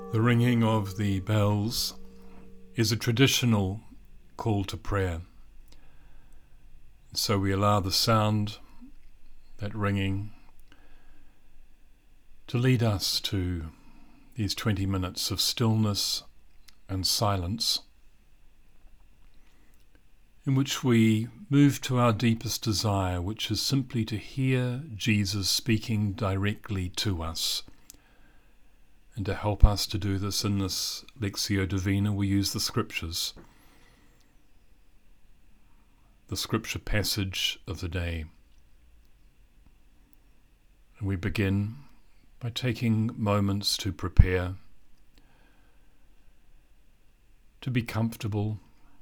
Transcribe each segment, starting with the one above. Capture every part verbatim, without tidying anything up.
The ringing of the bells is a traditional call to prayer. So we allow the sound, that ringing, to lead us to these twenty minutes of stillness and silence, in which we move to our deepest desire, which is simply to hear Jesus speaking directly to us. And to help us to do this in this Lectio Divina, we use the Scriptures, the Scripture passage of the day. And we begin by taking moments to prepare, to be comfortable,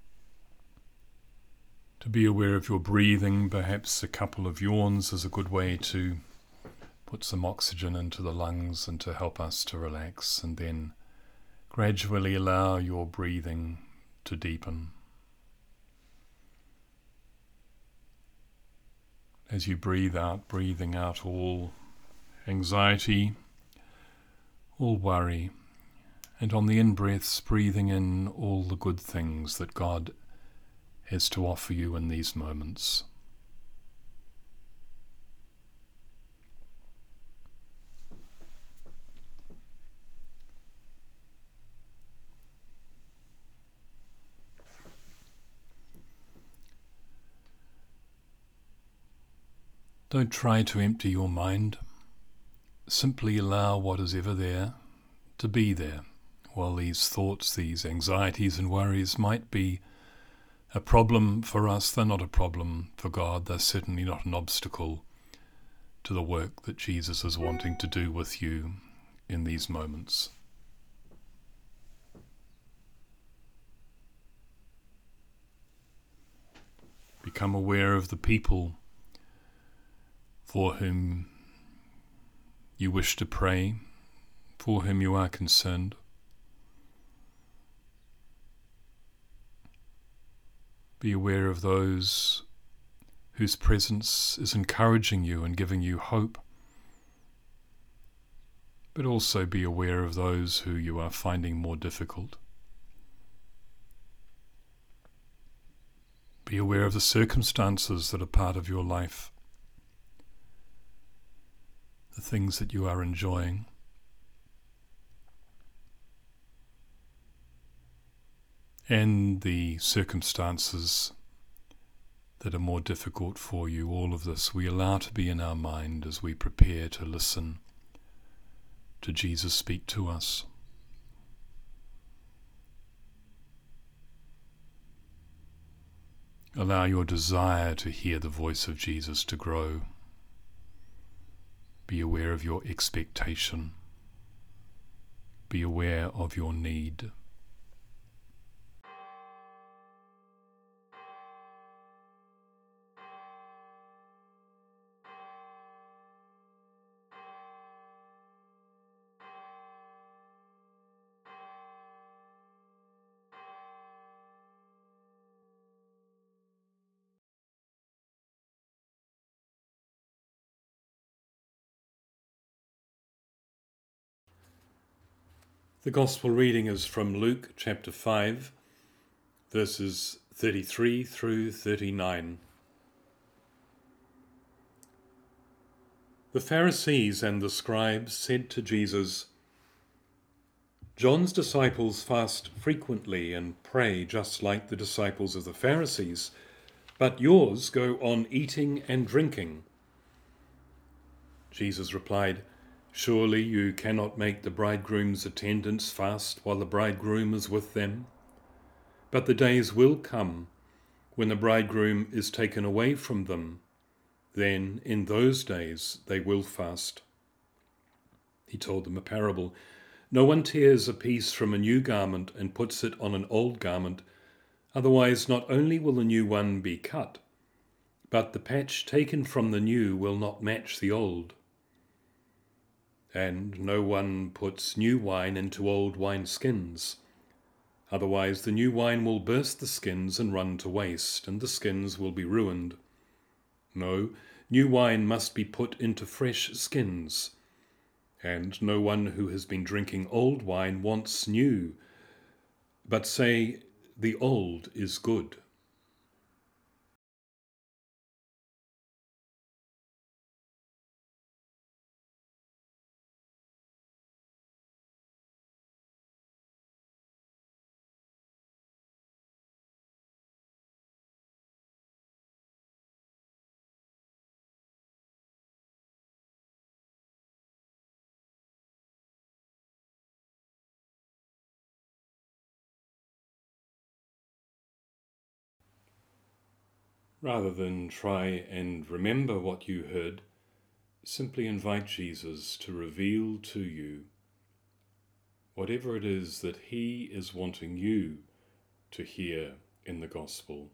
to be aware of your breathing. Perhaps a couple of yawns is a good way to put some oxygen into the lungs and to help us to relax, and then gradually allow your breathing to deepen. As you breathe out, breathing out all anxiety, all worry, and on the in-breaths, breathing in all the good things that God has to offer you in these moments. Don't try to empty your mind. Simply allow what is ever there to be there. While these thoughts, these anxieties and worries might be a problem for us, they're not a problem for God. They're certainly not an obstacle to the work that Jesus is wanting to do with you in these moments. Become aware of the people for whom you wish to pray, for whom you are concerned. Be aware of those whose presence is encouraging you and giving you hope, but also be aware of those who you are finding more difficult. Be aware of the circumstances that are part of your life, the things that you are enjoying. And the circumstances that are more difficult for you. All of this we allow to be in our mind as we prepare to listen to Jesus speak to us. Allow your desire to hear the voice of Jesus to grow. Be aware of your expectation. Be aware of your need. The Gospel reading is from Luke chapter five, verses thirty-three through thirty-nine. The Pharisees and the scribes said to Jesus, "John's disciples fast frequently and pray just like the disciples of the Pharisees, but yours go on eating and drinking." Jesus replied, "Surely you cannot make the bridegroom's attendants fast while the bridegroom is with them? But the days will come when the bridegroom is taken away from them. Then, in those days, they will fast." He told them a parable. "No one tears a piece from a new garment and puts it on an old garment. Otherwise, not only will the new one be cut, but the patch taken from the new will not match the old. And no one puts new wine into old wineskins. Otherwise the new wine will burst the skins and run to waste, and the skins will be ruined. No, new wine must be put into fresh skins. And no one who has been drinking old wine wants new, but say, the old is good. Rather than try and remember what you heard, simply invite Jesus to reveal to you whatever it is that he is wanting you to hear in the gospel.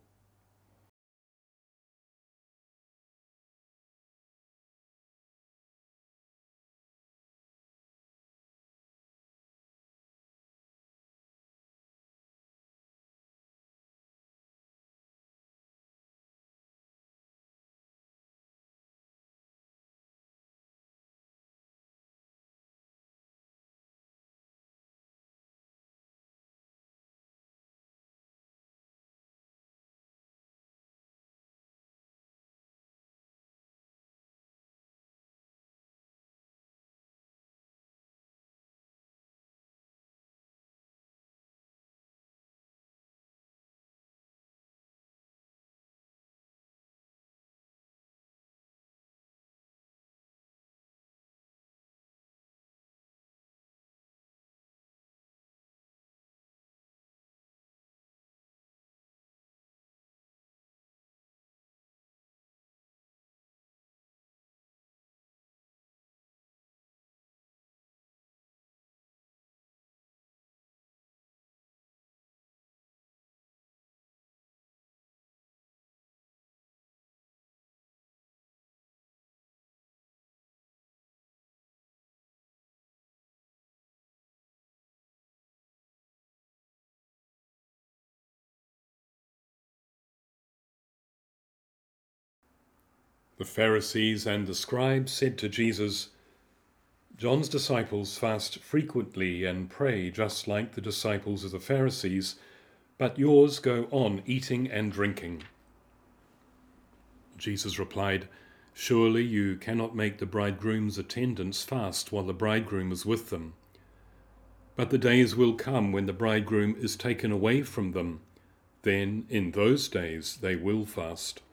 The Pharisees and the scribes said to Jesus, "John's disciples fast frequently and pray just like the disciples of the Pharisees, but yours go on eating and drinking." Jesus replied, "Surely you cannot make the bridegroom's attendants fast while the bridegroom is with them. But the days will come when the bridegroom is taken away from them. Then, in those days, they will fast."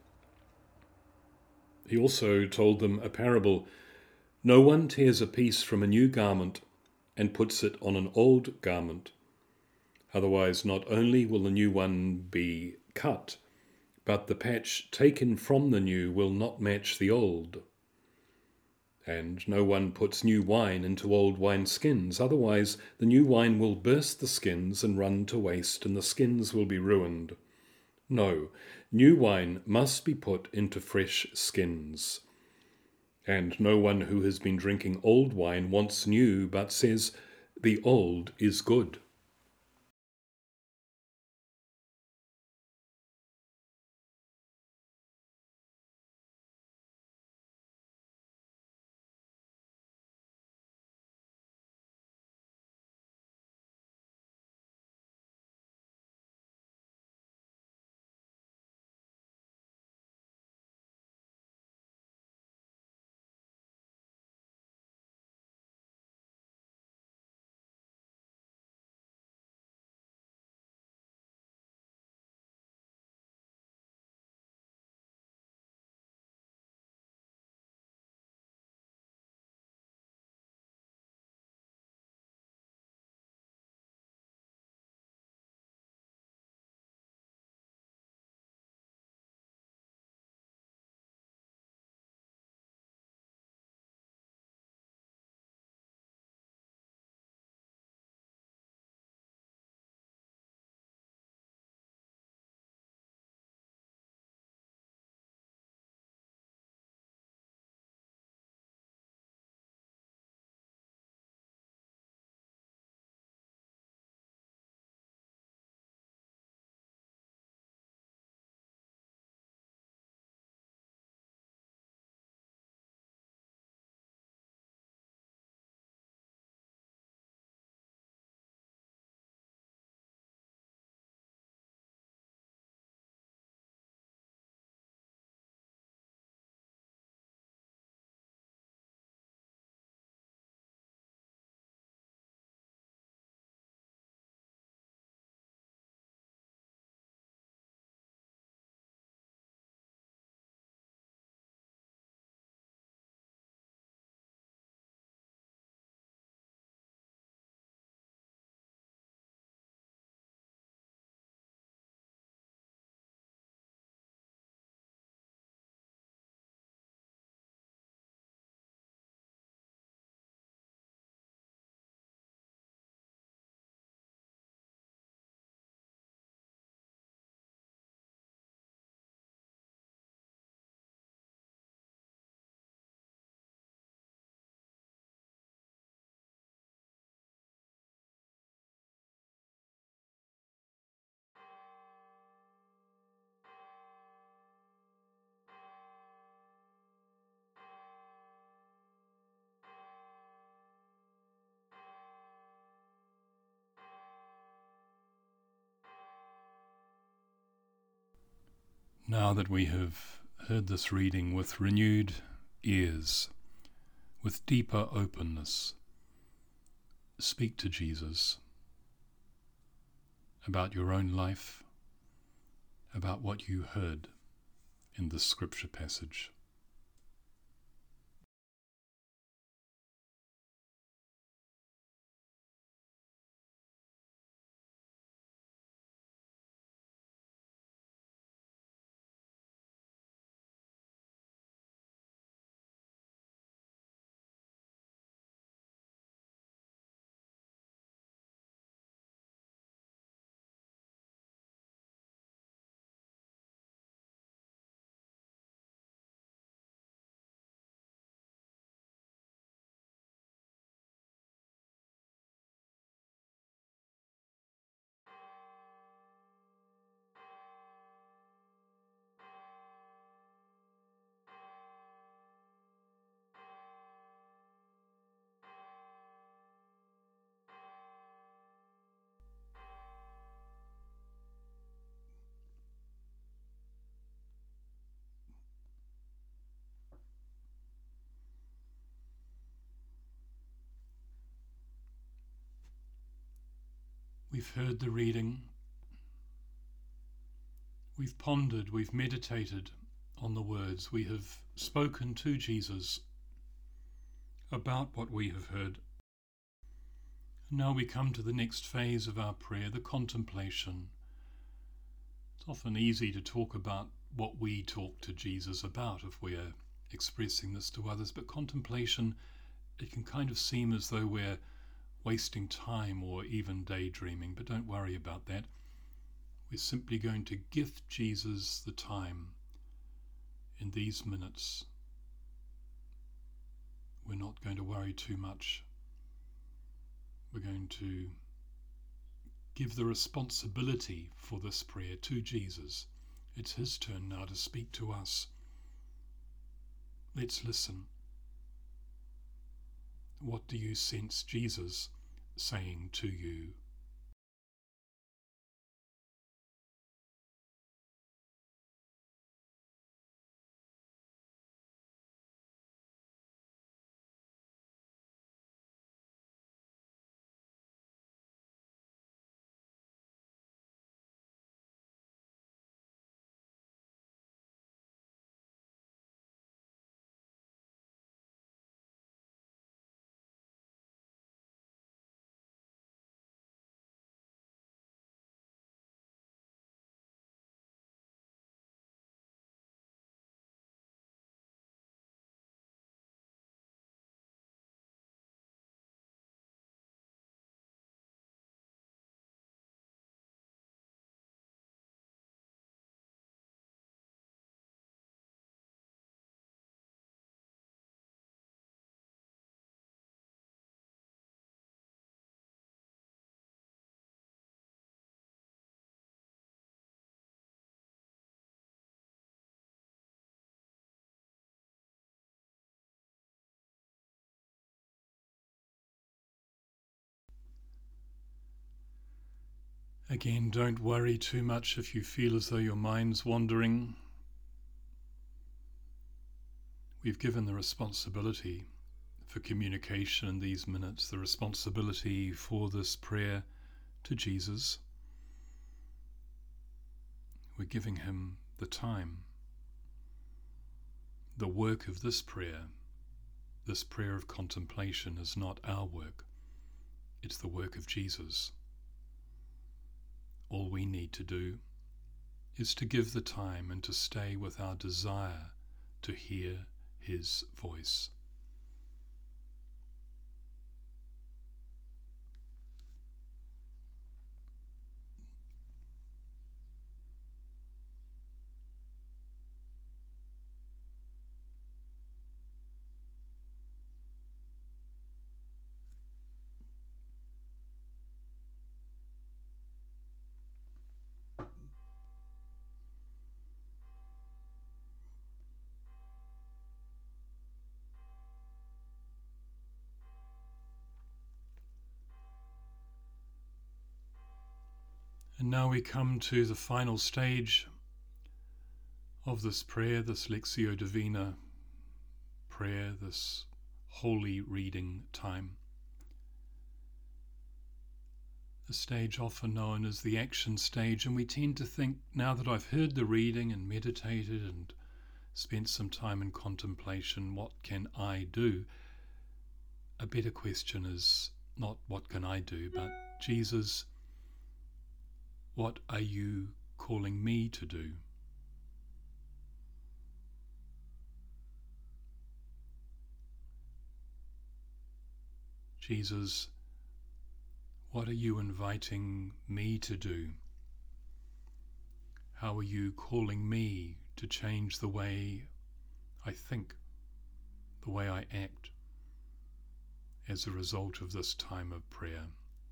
He also told them a parable. "No one tears a piece from a new garment and puts it on an old garment. Otherwise, not only will the new one be cut, but the patch taken from the new will not match the old. And no one puts new wine into old wineskins. Otherwise, the new wine will burst the skins and run to waste, and the skins will be ruined. No, new wine must be put into fresh skins. And no one who has been drinking old wine wants new, but says, 'The old is good.'" Now that we have heard this reading with renewed ears, with deeper openness, speak to Jesus about your own life, about what you heard in this scripture passage. We've heard the reading, we've pondered, we've meditated on the words, we have spoken to Jesus about what we have heard. Now we come to the next phase of our prayer, the contemplation. It's often easy to talk about what we talk to Jesus about if we're expressing this to others, but contemplation, it can kind of seem as though we're wasting time or even daydreaming, but don't worry about that. We're simply going to gift Jesus the time in these minutes. We're not going to worry too much. We're going to give the responsibility for this prayer to Jesus. It's his turn now to speak to us. Let's listen. What do you sense Jesus saying to you? Again, don't worry too much if you feel as though your mind's wandering. We've given the responsibility for communication in these minutes, the responsibility for this prayer to Jesus. We're giving him the time. The work of this prayer, this prayer of contemplation, is not our work. It's the work of Jesus. All we need to do is to give the time and to stay with our desire to hear his voice. And now we come to the final stage of this prayer, this Lectio Divina prayer, this holy reading time. The stage often known as the action stage, and we tend to think, now that I've heard the reading and meditated and spent some time in contemplation, what can I do? A better question is not what can I do, but Jesus, what are you calling me to do? Jesus, what are you inviting me to do? How are you calling me to change the way I think, the way I act, as a result of this time of prayer?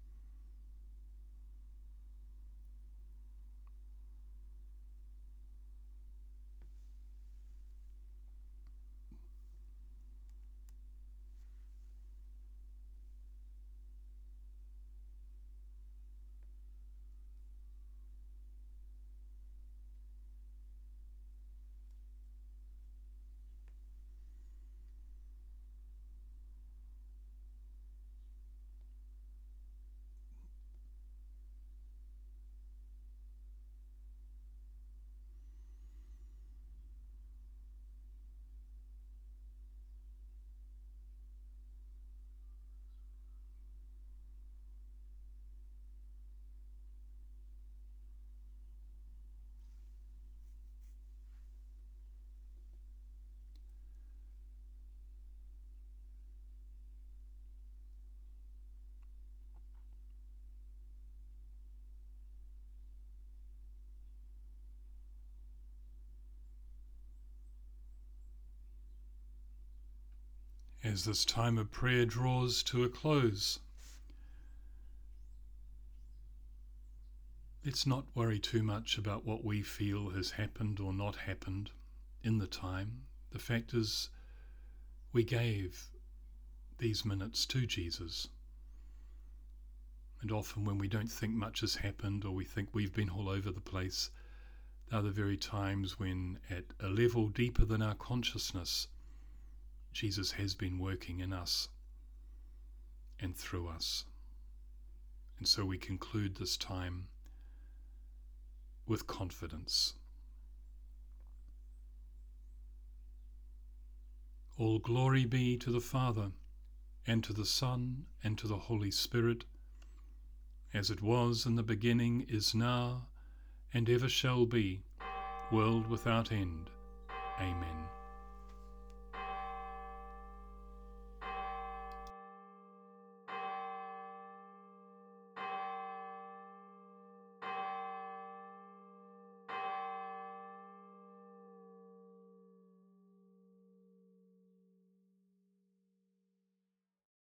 As this time of prayer draws to a close, let's not worry too much about what we feel has happened or not happened in the time. The fact is, we gave these minutes to Jesus. And often when we don't think much has happened, or we think we've been all over the place, they're the very times when, at a level deeper than our consciousness, Jesus has been working in us and through us. And so we conclude this time with confidence. All glory be to the Father, and to the Son, and to the Holy Spirit, as it was in the beginning, is now, and ever shall be, world without end. Amen.